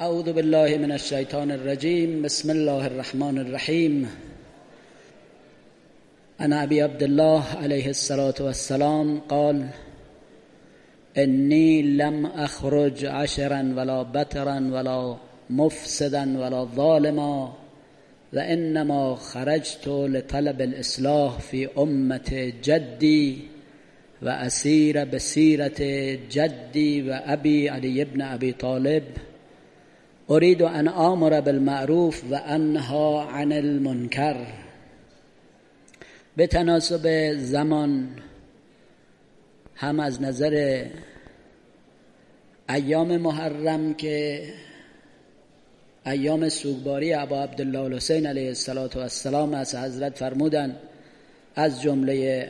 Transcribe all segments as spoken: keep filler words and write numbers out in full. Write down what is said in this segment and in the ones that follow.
اعوذ بالله من الشیطان الرجیم. بسم الله الرحمن الرحیم. عن ابی عبدالله علیه الصلاة والسلام قال انی لم اخرج عشرا ولا بطرا ولا مفسدا ولا ظالما و انما خرجت لطلب الاصلاح فی امت جدی و اسیر بسیرت جدی و ابی علی ابن ابی طالب اريد ان آمر بالمعروف و انها عن المنکر. به تناسب زمان هم از نظر ایام محرم که ایام سوگواری ابا عبدالله الحسین علیه السلام از حضرت فرمودند از جمله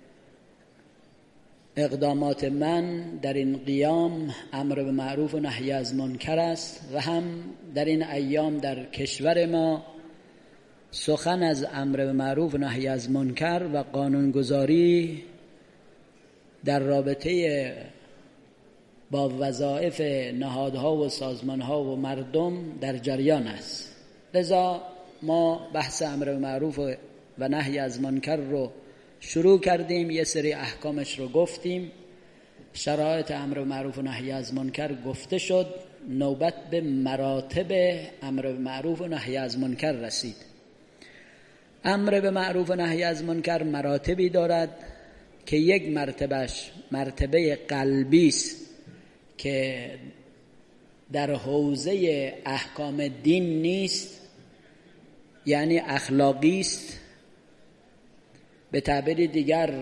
اقدامات من در این قیام امر به معروف و نهی از منکر است و هم در این ایام در کشور ما سخن از امر به معروف و نهی از منکر و قانونگذاری در رابطه با وظایف نهادها و سازمانها و مردم در جریان است. لذا ما بحث امر به معروف و نهی از منکر رو شروع کردیم، یه سری احکامش رو گفتیم، شرایط امر به معروف و نهی از منکر گفته شد، نوبت به مراتب امر به معروف و نهی از منکر رسید. امر به معروف و نهی از منکر مراتبی دارد که یک مرتبهش مرتبه قلبی است که در حوزه احکام دین نیست، یعنی اخلاقی است. به تعبیر دیگر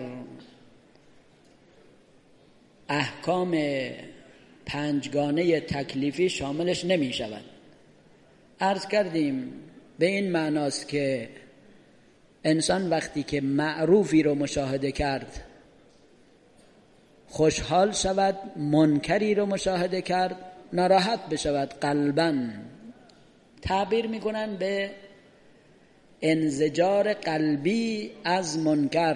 احکام پنجگانه تکلیفی شاملش نمی شود. عرض کردیم به این معناست که انسان وقتی که معروفی رو مشاهده کرد خوشحال شود، منکری رو مشاهده کرد ناراحت بشود قلباً. تعبیر میکنن به انزجار قلبی از منکر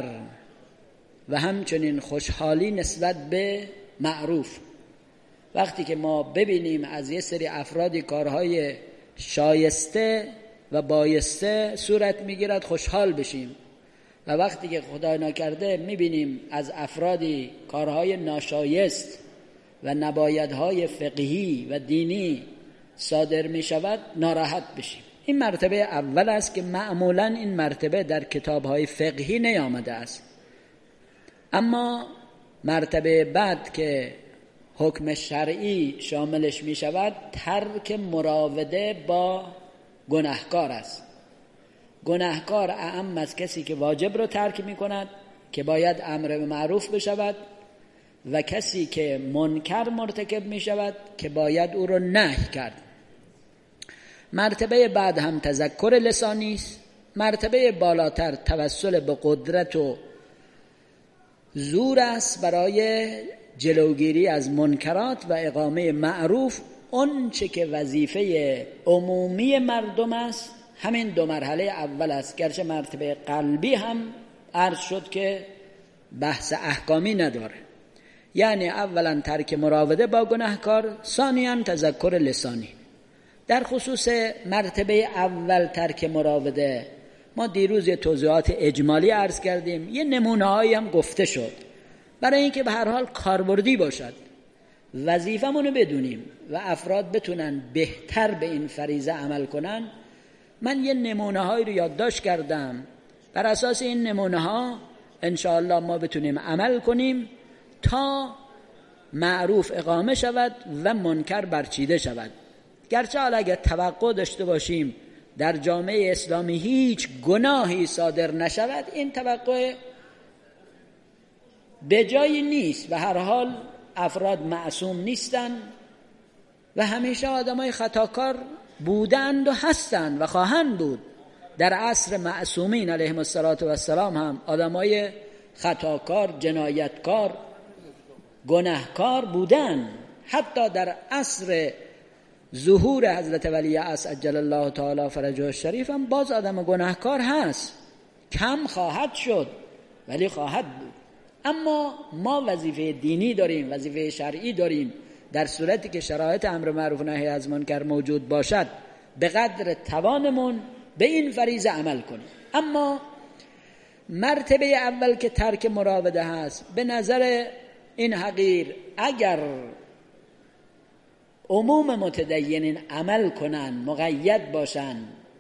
و همچنین خوشحالی نسبت به معروف. وقتی که ما ببینیم از یه سری افرادی کارهای شایسته و بایسته صورت میگیرد خوشحال بشیم و وقتی که خدای نکرده میبینیم از افرادی کارهای ناشایست و نبایدهای فقهی و دینی صادر میشود ناراحت بشیم. این مرتبه اول است که معمولاً این مرتبه در کتاب‌های فقهی نیامده است. اما مرتبه بعد که حکم شرعی شاملش می شود ترک مراوده با گناهکار است. گناهکار اعم از کسی که واجب رو ترک می کند که باید امر به معروف بشود و کسی که منکر مرتکب می شود که باید او رو نهی کرد. مرتبه بعد هم تذکر لسانی است. مرتبه بالاتر توسل به قدرت و زور است برای جلوگیری از منکرات و اقامه معروف. اون چه که وظیفه عمومی مردم است همین دو مرحله اول است، گرچه مرتبه قلبی هم عرض شد که بحث احکامی نداره، یعنی اولا ترک مراوده با گناهکار، ثانیاً تذکر لسانی. در خصوص مرتبه اول ترک مراوده ما دیروز یه توضیحات اجمالی عرض کردیم، یه نمونه هایی هم گفته شد برای اینکه به هر حال کاربردی باشد، وظیفمونو بدونیم و افراد بتونن بهتر به این فریضه عمل کنن. من یه نمونه هایی رو یادداشت کردم، بر اساس این نمونه ها انشاءالله ما بتونیم عمل کنیم تا معروف اقامه شود و منکر برچیده شود. گرچه حالا اگر توقع داشته باشیم در جامعه اسلامی هیچ گناهی صادر نشود، این توقع به جایی نیست و هر حال افراد معصوم نیستن و همیشه آدمای خطاکار بودند و هستند و خواهند بود. در عصر معصومین علیهم السلام هم آدمای خطاکار، جنایتکار، گناهکار بودند. حتی در عصر ظهور حضرت ولی عصر عجل الله تعالی فرجه الشریف هم باز آدم گناهکار هست، کم خواهد شد ولی خواهد بود. اما ما وظیفه دینی داریم، وظیفه شرعی داریم، در صورتی که شرایط امر معروف و نهی از منکر موجود باشد به قدر توانمون به این فریضه عمل کنیم. اما مرتبه اول که ترک مراوده هست، به نظر این حقیر اگر عموم متدینین عمل کنن، مقید باشن،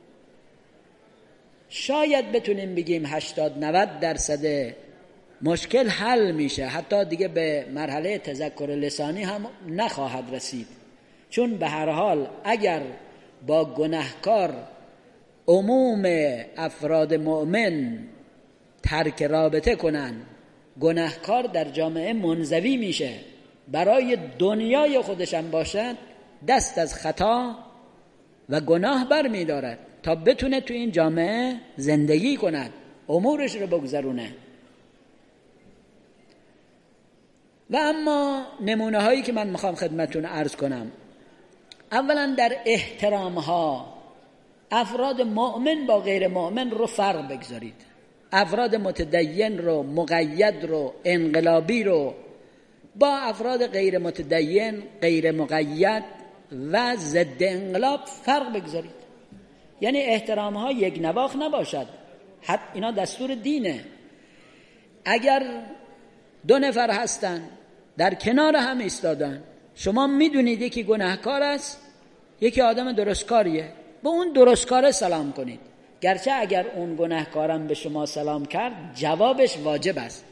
شاید بتونیم بگیم هشتاد نود درصد مشکل حل میشه، حتی دیگه به مرحله تذکر لسانی هم نخواهد رسید. چون به هر حال اگر با گناهکار عموم افراد مؤمن ترک رابطه کنن، گناهکار در جامعه منزوی میشه، برای دنیای خودشم باشد دست از خطا و گناه بر میدارد تا بتونه تو این جامعه زندگی کند، امورش رو بگذرونه. و اما نمونه هایی که من میخوام خدمتتون عرض کنم، اولا در احترام ها افراد مؤمن با غیر مؤمن رو فرق بگذارید. افراد متدین رو، مقید رو، انقلابی رو با افراد غیر متدین، غیر مقید و ضد انقلاب فرق بگذارید. یعنی احترام ها یک نواخت نباشد، حتی اینا دستور دینه. اگر دو نفر هستن در کنار هم ایستادن، شما میدونید یکی گناهکار است، یکی آدم درستکاریه، به اون درستکار سلام کنید، گرچه اگر اون گناهکارم به شما سلام کرد جوابش واجب است.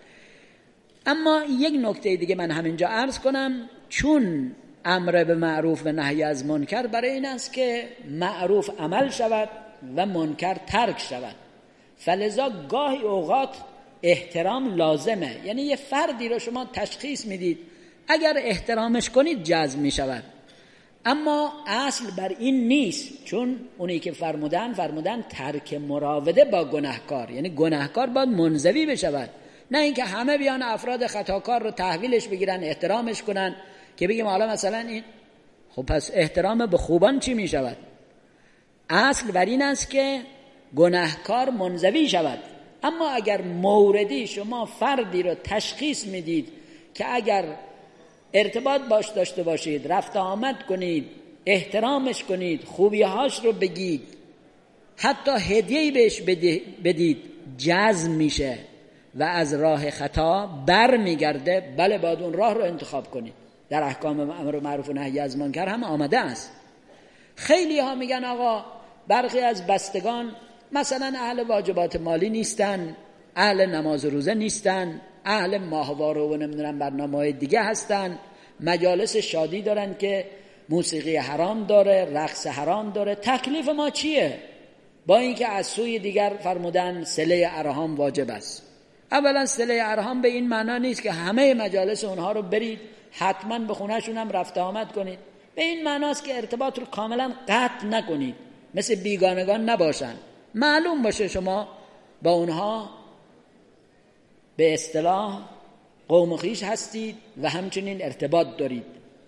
اما یک نکته دیگه من همینجا عرض کنم، چون امر به معروف و نهی از منکر برای این است که معروف عمل شود و منکر ترک شود، فلذا گاهی اوقات احترام لازمه. یعنی یه فردی رو شما تشخیص میدید، اگر احترامش کنید جزم می شود، اما اصل بر این نیست. چون اونی که فرمودن فرمودن ترک مراوده با گناهکار، یعنی گناهکار باید منزوی بشود، نه اینکه همه بیان افراد خطاکار رو تحویلش بگیرن، احترامش کنن که بگیم حالا مثلا این، خب پس احترام به خوبان چی می شود؟ اصل بر این است که گناهکار منزوی شود. اما اگر موردی شما فردی رو تشخیص میدید که اگر ارتباط باش داشته باشید، رفت آمد کنید، احترامش کنید، خوبیهاش رو بگید، حتی هدیه‌ای بهش بدید، جزم میشه و از راه خطا بر میگرده، بله باید اون راه رو انتخاب کنید. در احکام امر معروف و نهی از منکر هم آمده است. خیلی ها میگن آقا برخی از بستگان مثلا اهل واجبات مالی نیستن، اهل نماز و روزه نیستن، اهل ماهواره و نمیدونم برنامه‌های دیگه هستن، مجالس شادی دارن که موسیقی حرام داره، رقص حرام داره. تکلیف ما چیه؟ با اینکه از سوی دیگر فرمودن صله ارحام واجب است. اولا صله ارحام به این معنا نیست که همه مجالس اونها رو برید حتما به خونه‌شون هم رفت آمد کنید، به این معناست که ارتباط رو کاملا قطع نکنید، مثل بیگانگان نباشن، معلوم باشه شما با اونها به اصطلاح قوم خویش هستید و همچنین ارتباط دارید.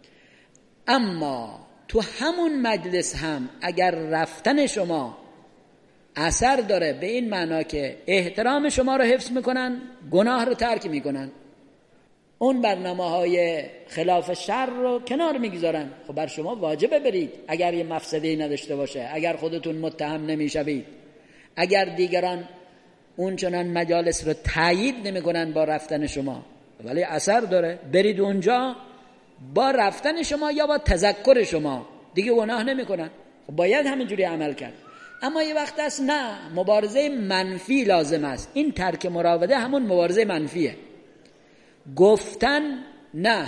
اما تو همون مجلس هم اگر رفتن شما اثر داره به این معنا که احترام شما رو حفظ میکنن، گناه رو ترک میکنن، اون برنامه های خلاف شر رو کنار میگذارن، خب بر شما واجبه برید اگر یه مفسده‌ای نداشته باشه، اگر خودتون متهم نمیشوید، اگر دیگران اون چنان مجالس رو تایید نمیکنن با رفتن شما، ولی اثر داره. برید اونجا با رفتن شما یا با تذکر شما، دیگه گناه نمیکنن، خب باید همینجوری عمل کرد. اما یه وقت هست نه، مبارزه منفی لازم است. این ترک مراوده همون مبارزه منفیه. گفتن نه،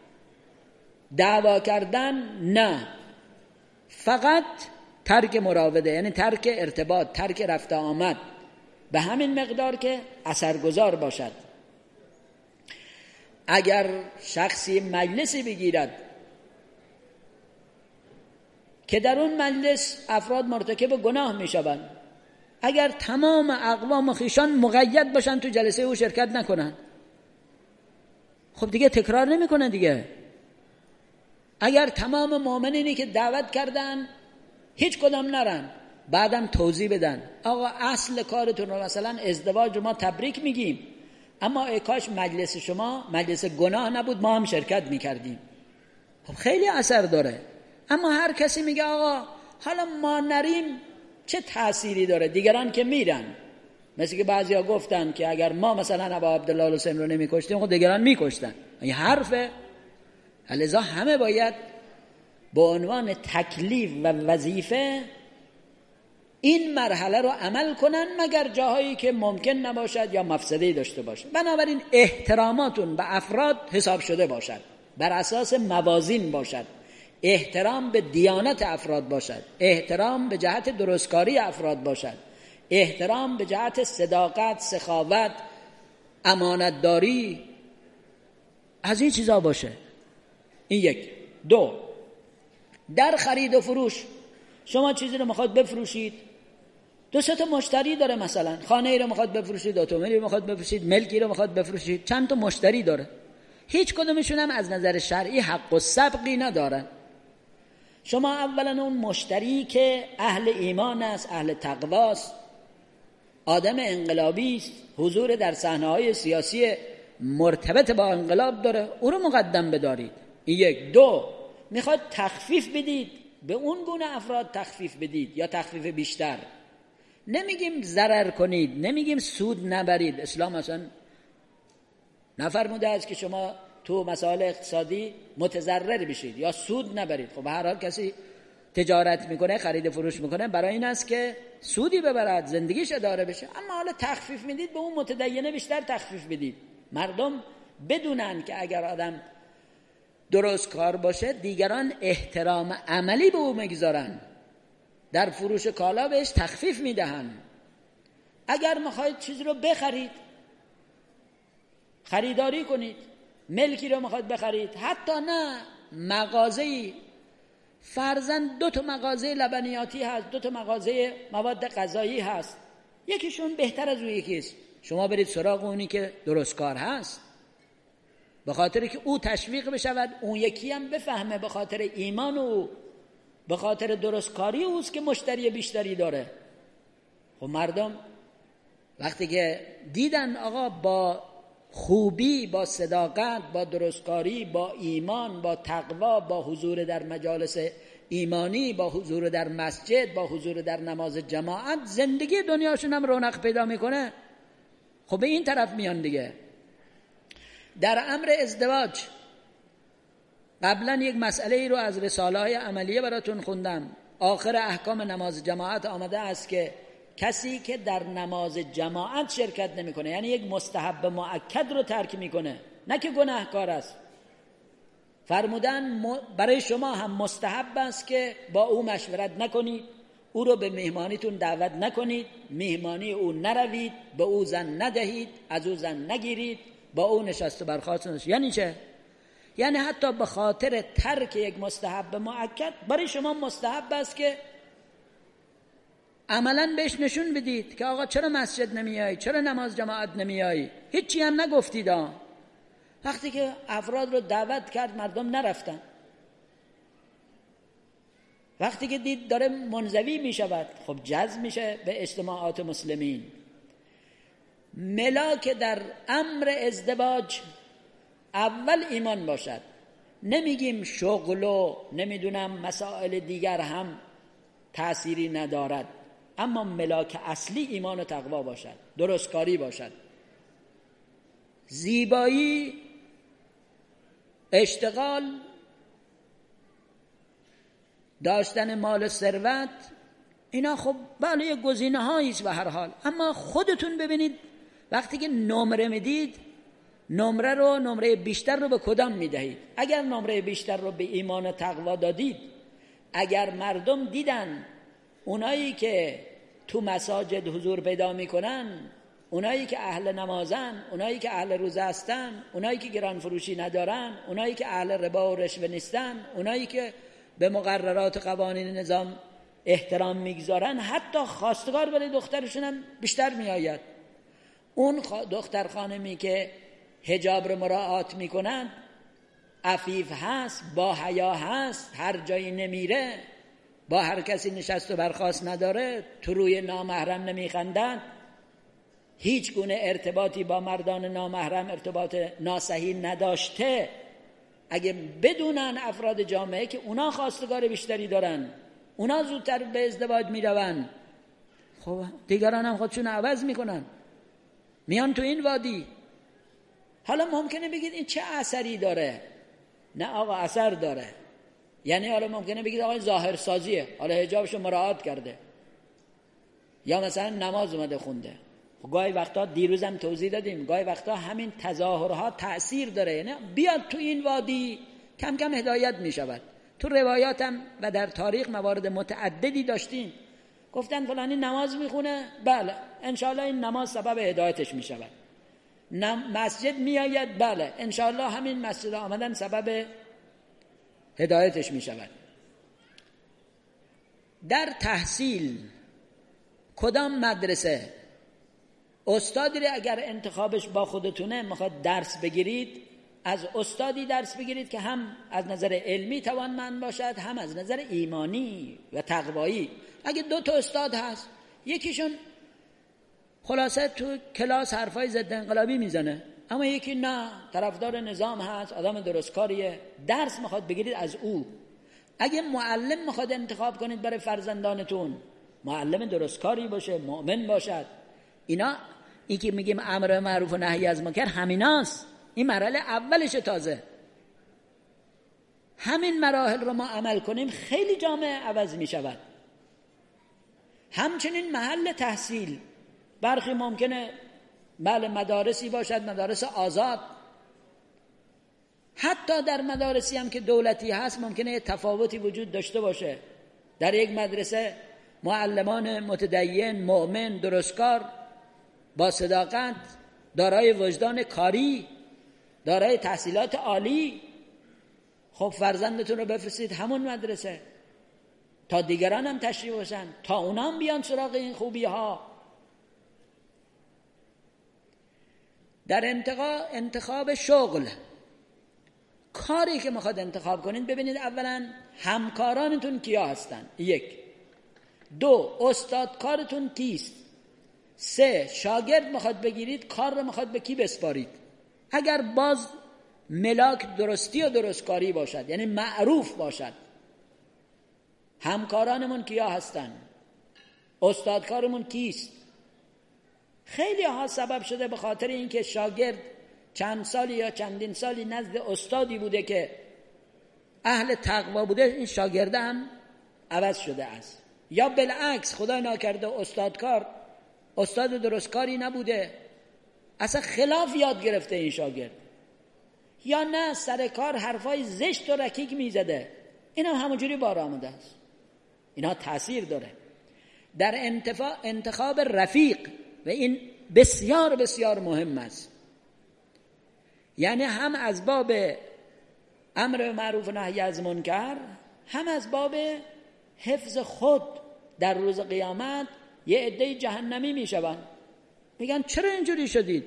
دعوا کردن نه، فقط ترک مراوده، یعنی ترک ارتباط، ترک رفت آمد، به همین مقدار که اثرگذار باشد. اگر شخصی مجلسی بگیرد که در اون مجلس افراد مرتکب گناه می شوند، اگر تمام اقوام خویشان مقید باشن تو جلسه او شرکت نکنن، خب دیگه تکرار نمی کنن دیگه. اگر تمام مؤمنینی که دعوت کردن هیچ کدام نرن، بعدم توضیح بدن آقا اصل کارتون رو مثلا ازدواج رو ما تبریک میگیم، اما ای کاش مجلس شما مجلس گناه نبود، ما هم شرکت میکردیم. خب خیلی اثر داره. اما هر کسی میگه آقا حالا ما نریم چه تأثیری داره، دیگران که میرن. مثل که بعضیا گفتن که اگر ما مثلا ابا عبدالله الحسین رو نمیکشتیم خب دیگران میکشتن. این حرفه. لذا همه باید به عنوان تکلیف و وظیفه این مرحله رو عمل کنن، مگر جاهایی که ممکن نباشد یا مفسده‌ای داشته باشد. بنابراین احتراماتون به افراد حساب شده باشد، بر اساس موازین باشد، احترام به دیانت افراد باشد، احترام به جهت درستکاری افراد باشد، احترام به جهت صداقت، سخاوت، امانتداری، از این چیزا باشه. این یک. دو، در خرید و فروش شما چیزی رو میخواد بفروشید، دو سه تا مشتری داره، مثلا خانه ای رو میخواد بفروشید، اتومبیلی رو میخواد بفروشید، ملکی رو میخواد بفروشید، چند تا مشتری داره، هیچ کدومشون هم از نظر شرعی حق و سبقی ندارن. شما اولا اون مشتری که اهل ایمان است، اهل تقواست، آدم انقلابی است، حضور در صحنه‌های سیاسی مرتبط با انقلاب داره، او رو مقدم بدارید. این یک. دو، میخواد تخفیف بدید، به اون گونه افراد تخفیف بدید یا تخفیف بیشتر. نمیگیم ضرر کنید، نمیگیم سود نبرید. اسلام اصلا نفرموده است که شما تو مسائل اقتصادی متضرر بشید یا سود نبرید. خب به هر حال کسی تجارت میکنه، خرید و فروش میکنه، برای این است که سودی ببرد، زندگیش اداره بشه. اما حالا تخفیف میدید، به اون متدینه بیشتر تخفیف بدید. مردم بدونن که اگر آدم درست کار باشه دیگران احترام عملی به او میگذارن، در فروش کالا بهش تخفیف میدهن. اگر میخواید چیزی رو بخرید، خریداری کنید، ملکی رو میخواید بخرید، حتی نه مغازه‌ای، فرضاً دو تا مغازه لبنیاتی هست، دو تا مغازه مواد غذایی هست، یکیشون بهتر از اون یکیست، شما برید سراغ اونی که درست کار هست، به خاطر که او تشویق بشود، اون یکی هم بفهمه به خاطر ایمان او، به خاطر درست کاری اوست که مشتری بیشتری داره. خب مردم وقتی که دیدن آقا با خوبی، با صداقت، با درستکاری، با ایمان، با تقوا، با حضور در مجالس ایمانی، با حضور در مسجد، با حضور در نماز جماعت، زندگی دنیاشون هم رونق پیدا میکنه. خب به این طرف میان دیگه. در امر ازدواج قبلا یک مسئله ای رو از رساله های عملیه براتون خوندم. آخر احکام نماز جماعت آمده است که کسی که در نماز جماعت شرکت نمیکنه، یعنی یک مستحب مؤکد رو ترک میکنه، نه که گناهکار است، فرمودن برای شما هم مستحب است که با او مشورت نکنید، او رو به مهمانیتون دعوت نکنید، مهمانی او نروید، به او زن ندهید، از او زن نگیرید، با او نشست و برخاست نشید. یعنی چه؟ یعنی حتی به خاطر ترک یک مستحب مؤکد برای شما مستحب است که عملاً بهش نشون بدید که آقا چرا مسجد نمیایی، چرا نماز جماعت نمیایی، هیچی هم نگفتید. وقتی که افراد رو دعوت کرد مردم نرفتن، وقتی که دید داره منزوی میشود، خب جذب میشه به اجتماعات مسلمین. ملاک در امر ازدواج اول ایمان باشد. نمیگیم شغل و نمیدونم مسائل دیگر هم تأثیری ندارد، اما ملاک اصلی ایمان و تقوا باشد، درستکاری باشد. زیبایی، اشتغال، داشتن مال و ثروت، اینا خب بله یک گزینه هایی است به هر حال. اما خودتون ببینید وقتی که نمره میدید، نمره رو نمره بیشتر رو به کدام میدهید؟ اگر نمره بیشتر رو به ایمان و تقوا دادید، اگر مردم دیدن اونایی که تو مساجد حضور پیدا میکنن، اونایی که اهل نمازن، اونایی که اهل روزه هستن، اونایی که گران فروشی ندارن، اونایی که اهل ربا و رشوه نیستن، اونایی که به مقررات قوانین نظام احترام میگذارن، حتی خواستگار برای دخترشون هم بیشتر میآید. اون دختر خانمی که حجاب رو مراعات میکنن، عفیف هست، با حیا هست، هر جایی نمیره، با هر کسی نشست و برخاست نداره، تو روی نامحرم نمیخندن، هیچ گونه ارتباطی با مردان نامحرم ارتباط ناصحیح نداشته، اگه بدونن افراد جامعه که اونا خواستگار بیشتری دارن، اونا زودتر به ازدواج میرون، خب دیگران هم خودشون عوض میکنن، میان تو این وادی. حالا ممکنه بگید این چه اثری داره؟ نه آقا اثر داره. یعنی حالا ممکنه بگید آقا ظاهرسازیه، حالا حجابشو مراعات کرده یا مثلا نماز اومده خونده. خب گاهی وقتا دیروزم توضیح دادیم، گاهی وقتا همین تظاهرها تأثیر داره. یعنی بیاد تو این وادی کم کم هدایت میشود. تو روایاتم و در تاریخ موارد متعددی داشتیم، گفتن فلانی نماز میخونه، بله انشاءالله این نماز سبب هدایتش میشود. مسجد میآید، بله انشاءالله همین مسجد آمدن سبب هدایتش میشود. در تحصیل کدام مدرسه استادی رو اگر انتخابش با خودتونه میخواد درس بگیرید، از استادی درس بگیرید که هم از نظر علمی توانمند باشد، هم از نظر ایمانی و تقوایی. اگه دو تا استاد هست، یکیشون خلاصه تو کلاس حرفای ضد انقلابی میزنه، اما یکی نه طرفدار نظام هست، آدم درستکاریه، درس میخواد بگیرید از او. اگه معلم میخواد انتخاب کنید برای فرزندانتون، معلم درستکاری باشه، مؤمن باشد. اینا این که میگیم امر معروف و نهی از منکر همیناست. این مرحله اولش. تازه همین مراحل رو ما عمل کنیم خیلی جامعه عوض میشود. همچنین محل تحصیل، برخی ممکنه بله مدارسی باشد، مدارس آزاد، حتی در مدارسی هم که دولتی هست ممکنه تفاوتی وجود داشته باشه. در یک مدرسه معلمان متدین، مؤمن، درستکار، با صداقت، دارای وجدان کاری، دارای تحصیلات عالی، خب فرزندتون رو بفرستید همون مدرسه تا دیگران هم تشریف باشن، تا اونا هم بیان سراغ این خوبی ها. در انتخاب شغل، کاری که میخواد انتخاب کنید ببینید اولا همکارانتون کیا هستن، یک. دو، استادکارتون کیست. سه، شاگرد میخواد بگیرید، کار رو میخواد به کی بسپارید. اگر باز ملاک درستی و درستکاری باشد، یعنی معروف باشد، همکارانمون کیا هستن، استادکارمون کیست. خیلی ها سبب شده به خاطر اینکه شاگرد چند سالی یا چندین سالی نزد استادی بوده که اهل تقوا بوده، این شاگرده هم عوض شده است. یا بالعکس خدا ناکرده استادکار استاد درستکاری نبوده، اصلا خلاف یاد گرفته این شاگرد. یا نه سر کار حرفای زشت و رکیک میزده، این هم همونجوری بار آمده است. اینا تأثیر داره. در انتخاب رفیق، و این بسیار بسیار مهم است، یعنی هم از باب امر معروف و نهی از منکر، هم از باب حفظ خود. در روز قیامت یه عده جهنمی میشوند، میگن چرا اینجوری شدید،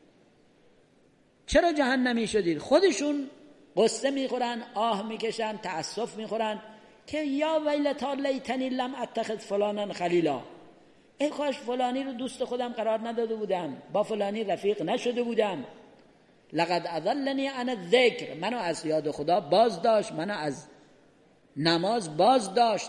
چرا جهنمی شدید؟ خودشون قصه میخورن، آه میکشن، تأسف میخورن که یا ویلتا لیتنی لم اتخذ فلانا خلیلا، ای کاش فلانی رو دوست خودم قرار نداده بودم، با فلانی رفیق نشده بودم. لقد اضلنی عن الذکر، منو از یاد خدا باز داشت، منو از نماز باز داشت.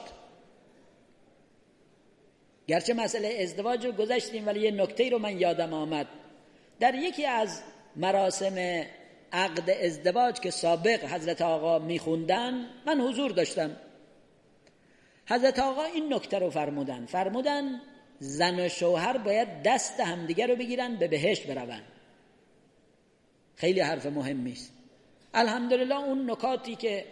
گرچه مسئله ازدواج رو گذاشتیم، ولی یه نکته رو من یادم آمد. در یکی از مراسم عقد ازدواج که سابق حضرت آقا میخوندن، من حضور داشتم. حضرت آقا این نکته رو فرمودن فرمودن زن و شوهر باید دست همدیگه رو بگیرن به بهشت برون. خیلی حرف مهمی است. الحمدلله اون نکاتی که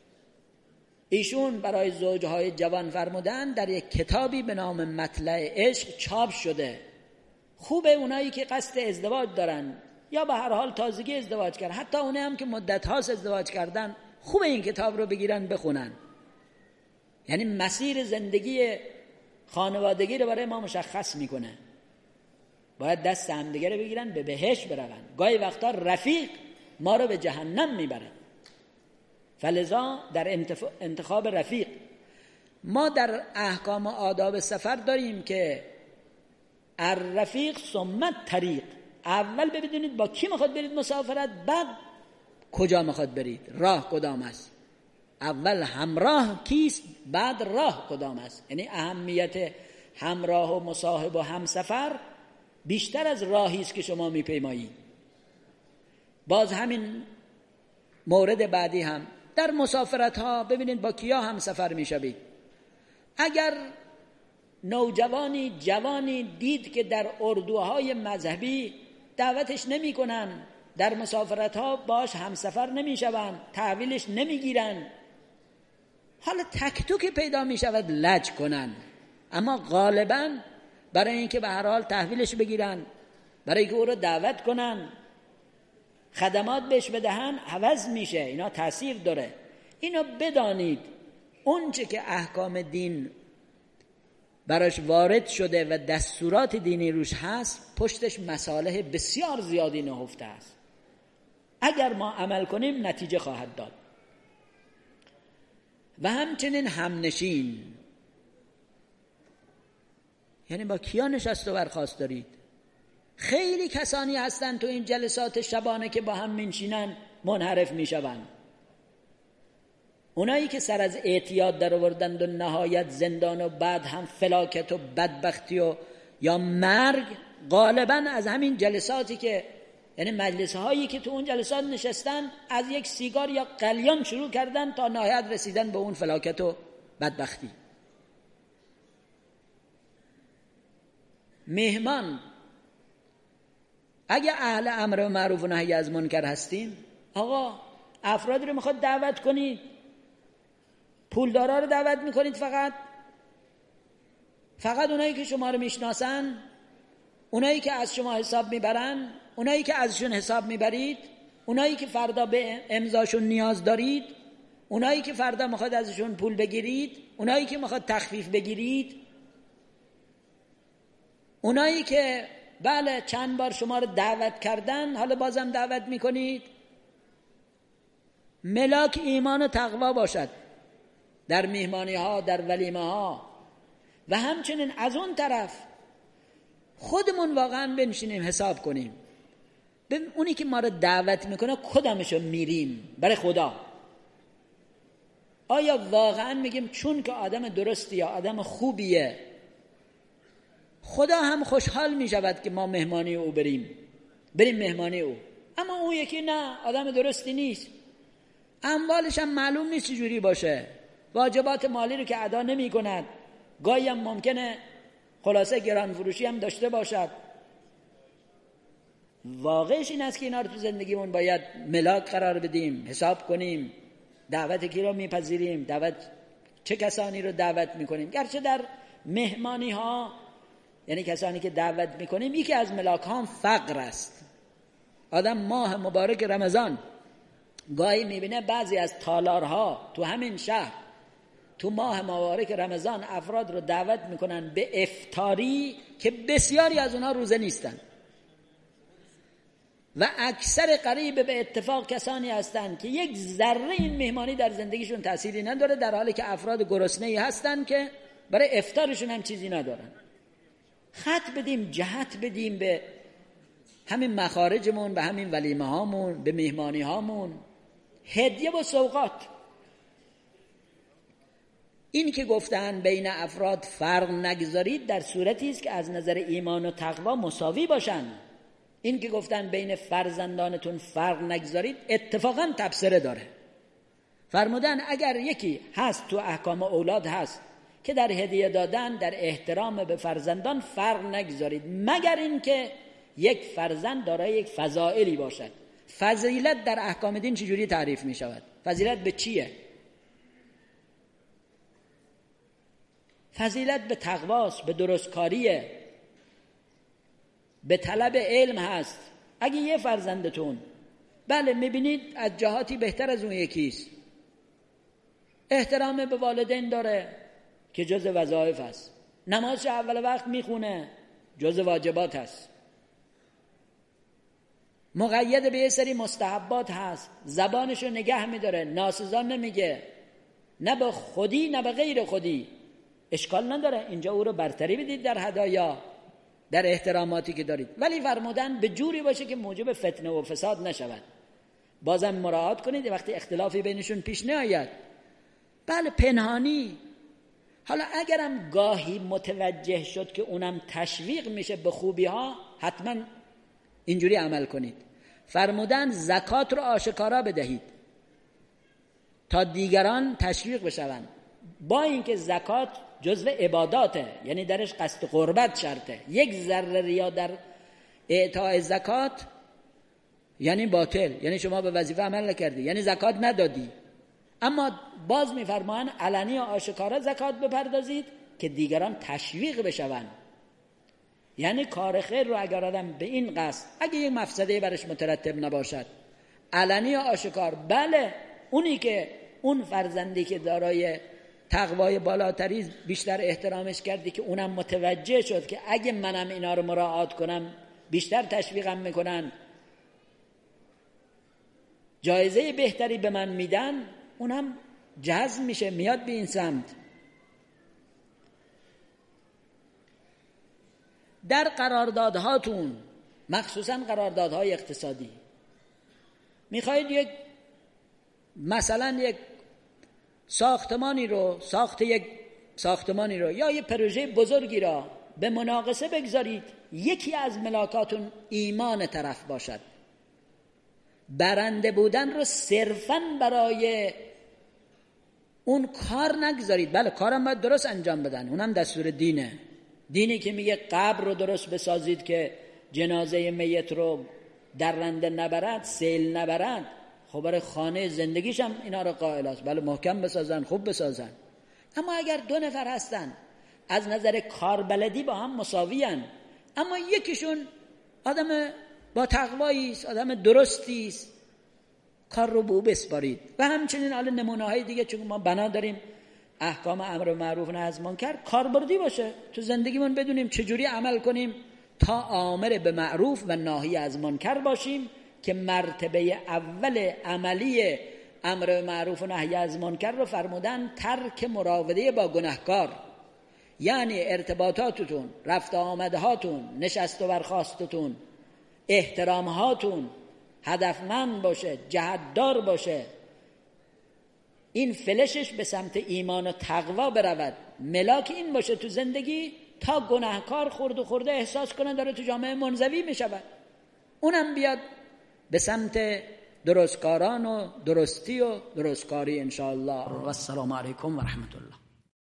ایشون برای زوجهای جوان فرمودن در یک کتابی به نام مطلع عشق چاپ شده. خوبه اونایی که قصد ازدواج دارن یا به هر حال تازگی ازدواج کردن، حتی اونایی هم که مدت هاست ازدواج کردن، خوبه این کتاب رو بگیرن بخونن. یعنی مسیر زندگی خانوادگی رو برای ما مشخص میکنه. باید دست هم دیگه رو بگیرن به بهشت برون. گاهی وقتا رفیق ما رو به جهنم میبره. فلذا در انتخاب رفیق، ما در احکام و آداب سفر داریم که الرفیق ثم طریق، اول ببینید با کی میخواد برید مسافرت، بعد کجا میخواد برید، راه کدام است. اول همراه کیست، بعد راه کدام است. یعنی اهمیت همراه و مصاحب و همسفر بیشتر از راهی است که شما میپیمایید. باز همین مورد بعدی هم در مسافرت ها ببینید با کیا همسفر میشوید. اگر نوجوانی جوانی دید که در اردوهای مذهبی دعوتش نمی کنن، در مسافرت ها باش همسفر نمی شوند، تحویلش نمی گیرن، حالا تک توک پیدا می شود لج کنن، اما غالبا برای اینکه به هر حال تحویلش بگیرن، برای اینکه او رو دعوت کنن، خدمات بهش بدهن، عوض میشه. اینا تأثیر داره. اینو بدانید اون چه که احکام دین براش وارد شده و دستورات دینی روش هست، پشتش مصالح بسیار زیادی نهفته است. اگر ما عمل کنیم نتیجه خواهد داد. و همچنین همنشین، یعنی با کیا نشست و برخاست دارید؟ خیلی کسانی هستن تو این جلسات شبانه که با هم منشینن منحرف میشوند. اونایی که سر از اعتیاد در آوردند و نهایت زندان و بعد هم فلاکت و بدبختی و یا مرگ، غالبا از همین جلساتی که یعنی مجلس هایی که تو اون جلسات نشستن، از یک سیگار یا قلیان شروع کردن تا نهایت رسیدن به اون فلاکت و بدبختی. مهمان، اگه اهل امر و معروف و نهی از منکر هستیم، آقا افراد رو میخواد دعوت کنید، پولدارا رو دعوت میکنید، فقط فقط اونایی که شما رو میشناسن، اونایی که از شما حساب میبرن، اونایی که ازشون حساب میبرید، اونایی که فردا به امضاشون نیاز دارید، اونایی که فردا میخواد ازشون پول بگیرید، اونایی که میخواد تخفیف بگیرید، اونایی که بله چند بار شما رو دعوت کردن حالا بازم دعوت میکنید. ملاک ایمان و تقوا باشد در میهمانی ها، در ولیمه ها. و همچنین از اون طرف خودمون واقعا بنشینیم حساب کنیم، ببین اونی که ما رو دعوت میکنه کدامشو میریم برای خدا. آیا واقعا میگیم چون که آدم درستی یا آدم خوبیه خدا هم خوشحال میشود که ما مهمانی او بریم بریم مهمانی او، اما اون یکی نه، آدم درستی نیست، اموالش هم معلوم نیست چجوری باشه، واجبات مالی رو که ادا نمی کند، گاهی هم ممکنه خلاصه گران فروشی هم داشته باشد. واقعش این است که اینا رو تو زندگیمون باید ملاک قرار بدیم، حساب کنیم دعوت کی رو میپذیریم، دعوت چه کسانی رو دعوت میکنیم. گرچه در مهمانی ها یعنی کسانی که دعوت میکنیم یکی از ملاک ها فقر است. آدم ماه مبارک رمضان گاهی میبینه بعضی از تالارها تو همین شهر تو ماه مبارک رمضان افراد رو دعوت میکنن به افطاری که بسیاری از اونها روزه نیستن و اکثر قریب به اتفاق کسانی هستند که یک ذره این مهمانی در زندگیشون تأثیری نداره، در حالی که افراد گرسنه‌ای هستند که برای افطارشون هم چیزی ندارن. خط بدیم، جهت بدیم به همین مخارجمون، به همین ولیمه هامون، به مهمانی هامون، هدیه و سوغات. این که گفتن بین افراد فرق نگذارید در صورتی است که از نظر ایمان و تقوا مساوی باشن. این که گفتن بین فرزندانتون فرق نگذارید اتفاقا تبصره داره. فرمودن اگر یکی هست تو احکام اولاد هست که در هدیه دادن، در احترام به فرزندان فرق نگذارید، مگر این که یک فرزند دارای یک فضائلی باشد. فضیلت در احکام دین چجوری تعریف می شود؟ فضیلت به چیه؟ فضیلت به تقواست، به درستکاریه، به طلب علم هست. اگه یه فرزندتون بله میبینید از جهاتی بهتر از اون یکیست، احترام به والدین داره که جز وظایف است، نمازش اول وقت میخونه جز واجبات هست، مقید به یه سری مستحبات هست، زبانشو نگه میداره، ناسزا نمیگه، نه به خودی نه به غیر خودی، اشکال نداره اینجا او رو برتری بدید در هدایا، در احتراماتی که دارید، ولی فرمودن به جوری باشه که موجب فتنه و فساد نشود. بازم مراعات کنید وقتی اختلافی بینشون پیش نیاید. بله پنهانی. حالا اگرم گاهی متوجه شد که اونم تشویق میشه به خوبی ها، حتما اینجوری عمل کنید. فرمودن زکات رو آشکارا بدهید تا دیگران تشویق بشوند، با اینکه زکات جزو عباداته، یعنی درش قصد قربت شرطه. یک ذره ریا در اعطاء زکات یعنی باطل، یعنی شما به وظیفه عمل نکردی، یعنی زکات ندادی. اما باز میفرمایند علنی و آشکارا زکات بپردازید که دیگران تشویق بشوند. یعنی کار خیر رو اگر آدم به این قصد، اگه یک مفسده برش مترتب نباشد، علنی و آشکار، بله اونی که اون فرزندی که دارای تقوای بالاتری بیشتر احترامش کردی که اونم متوجه شد که اگه منم اینا رو مراعات کنم بیشتر تشویقم میکنن، جایزه بهتری به من میدن، اونم جذب میشه، میاد به این سمت. در قراردادهاتون، مخصوصا قراردادهای اقتصادی، میخواید یک مثلا یک ساختمانی رو، ساخت یک ساختمانی رو یا یک پروژه بزرگی را به مناقصه بگذارید، یکی از ملاکاتون ایمان طرف باشد. برنده بودن رو صرفاً برای اون کار نگذارید. بله کارم باید درست انجام بدن، اونم دستور دینه. دینی که میگه قبر رو درست بسازید که جنازه میت رو درنده نبرد، سیل نبرد، خب برای خانه زندگیش هم اینا رو قائل است. بله محکم بسازن، خوب بسازن. اما اگر دو نفر هستن از نظر کاربلدی با هم مساویان، اما یکیشون آدم با تقوایی است، آدم درستی است، کار رو به او بسپارید. و همچنین حالا نمونه‌های دیگه، چون ما بنا داریم احکام امر معروف و نهی از منکر کاربردی باشه تو زندگیمون، بدونیم چجوری عمل کنیم تا آمر به معروف و ناهی از منکر باشیم، که مرتبه اول عملی امر معروف و نهی از منکر رو فرمودن ترک مراوده با گناهکار. یعنی ارتباطاتتون، رفت آمدهاتون، نشست و برخاستتون، احترامهاتون هدفمند باشه، جهتدار باشه، این فلشش به سمت ایمان و تقوا برود، ملاک این باشه تو زندگی تا گناهکار خورد و خورده احساس کنه داره تو جامعه منزوی می شود، اونم بیاد به سمت درستکاران و درستی و درستکاری انشاءالله. و السلام علیکم و رحمت الله.